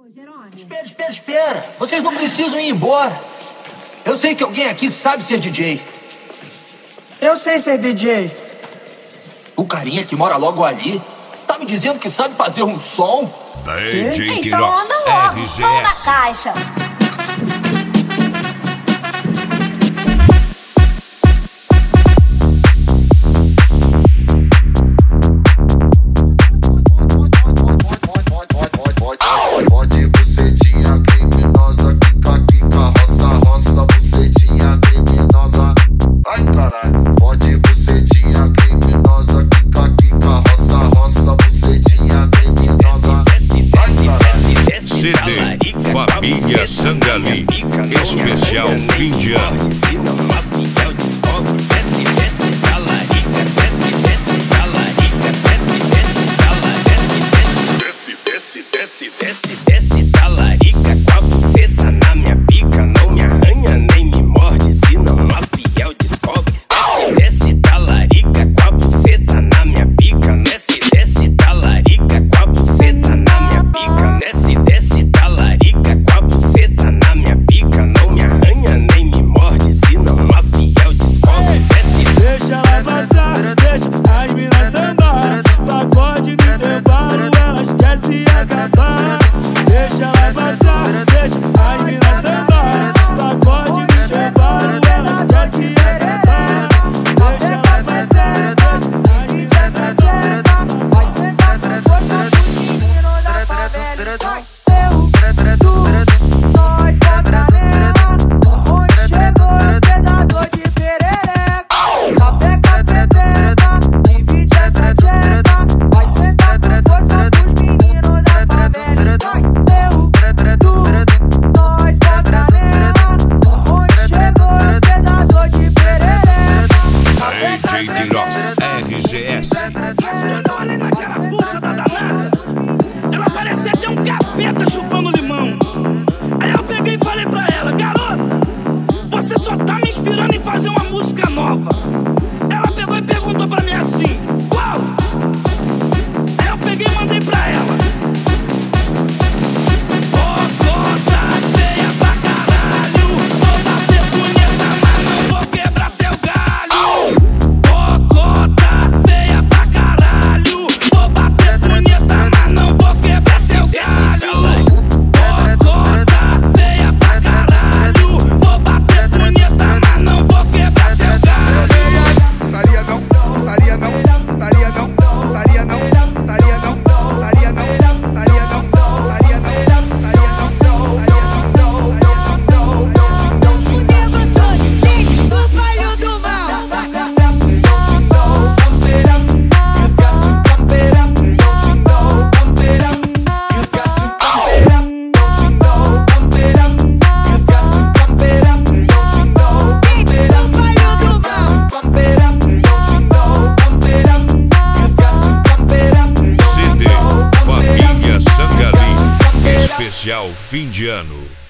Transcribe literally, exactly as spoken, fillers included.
Espera, espera, espera. Vocês não precisam ir embora. Eu sei que alguém aqui sabe ser D J. Eu sei ser D J. O carinha que mora logo ali tá me dizendo que sabe fazer um som. D J Então Queiroz, anda logo, R G som na S. caixa. Pode bucetinha criminosa, quica, quica, roça, roça, bucetinha criminosa. Ai caralho, pode bucetinha criminosa, quica, quica, roça, roça, bucetinha criminosa. Ai caralho. C D Família Sangali, especial fim de ano. Desce, desce, desce, desce, talarica com a buceta na minha pica. Não me arranha nem me morde, se não a fiel descobre. Desce, desce, talarica com a buceta na minha pica. Desce, desce, talarica com a buceta na minha pica. Desce, desce, talarica com a buceta na minha pica. Não me arranha nem me morde, se não a fiel descobre. Desce, deixa ela passar, deixa as minas sambar. Pagode no intervalo, elas querem se acabar. Deixa ela passar, deixa as minas sambar. Pagode no intervalo, elas querem se acabar. Deixa ela passar, deixa as minas sambar. Vai sentar com força do menino da favela. Vai, eu, tu, nós da granela. Onde chegou o predador de perereca. Capeca, pepeca, divide essa tcheca. Vai sentar com força dos meninos da favela. Vai, eu, tu, nós da granela. Onde chegou o predador de perereca. D J Queiroz, R G S. Olha naquela bucha da danada. Ela parecia até um capeta chupando limão. Aí eu peguei e falei pra ela: garota, você só tá me inspirando em fazer uma música nova. Ela pegou e perguntou pra mim assim: qual? Aí eu peguei e mandei pra ela: Cocota feia pra caralho, vou bater punheta, mas não vou quebrar teu galho. Cocota feia pra caralho, vou bater punheta, mas não vou quebrar seu galho. Cocota feia pra caralho, vou bater punheta, mas não vou quebrar teu galho. Putaria não, putaria não, putaria não, putaria não, putaria não, putaria não, putaria não, putaria não, putaria C D Família Sangali, especial fim de ano.